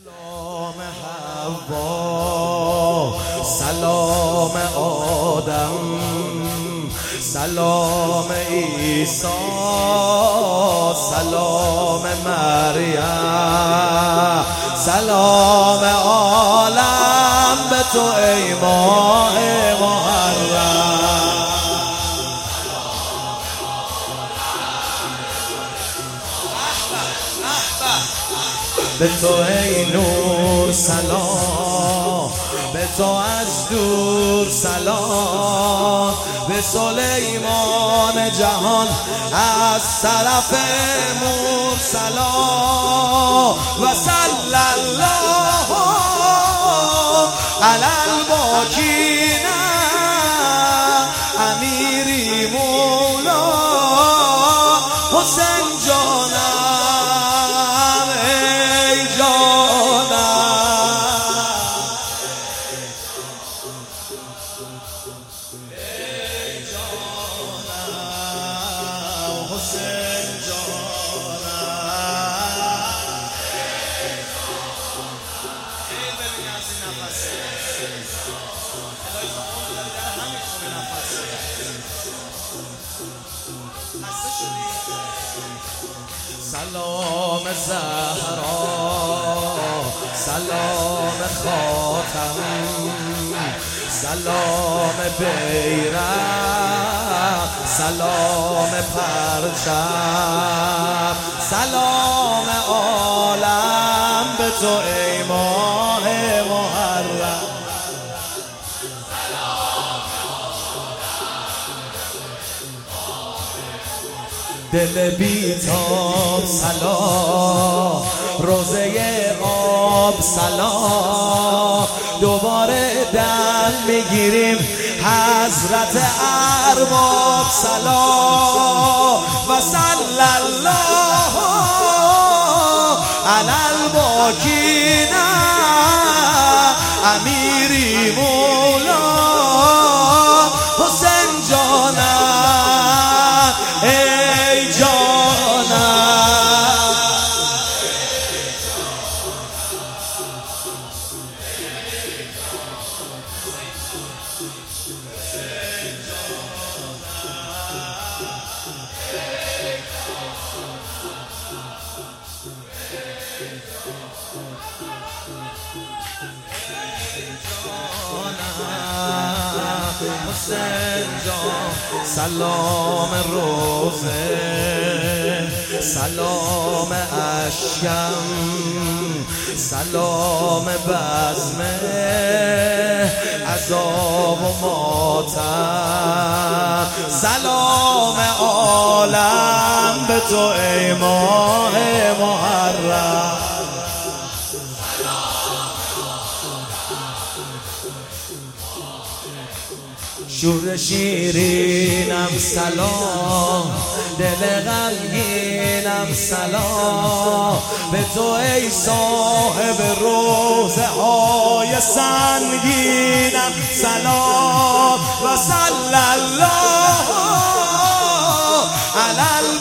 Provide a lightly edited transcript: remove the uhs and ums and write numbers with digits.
سلام حوا، سلام آدم، سلام عیسی، سلام مریم، سلام عالم به تو ای ماه محرم. به تو ای نور سلام، به تو از دور سلام، به سلیمان جهان از طرف مور سلام. و صلی الله علی الباکین امیری مولا حسین جانم ای جانم، ای جانم حسین جانم. این ببینی از این نفسه الهی خواهم در همین خونه نفسه خسته شدی. سلام زهرا، سلام خاتم، سلام بیرق، سلام پرچم، سلام عالم به تو ای ماه محرم. دل بیتاب سلام، روزه آب سلام، دوباره دم میگیریم حضرت ارباب سلام. و صلی الله علی الباکین امیری مولا حسین جانم ای جانم. حسین جان سلام روزه، سلام اشکم، سلام بزمه عذاب و ماتم، سلام عالم به تو ای ماه محرم. شور شیرینم سلام، دل غمگینم سلام، به تو ای صاحب روزه های سنگینم سلام. و صلی الله علی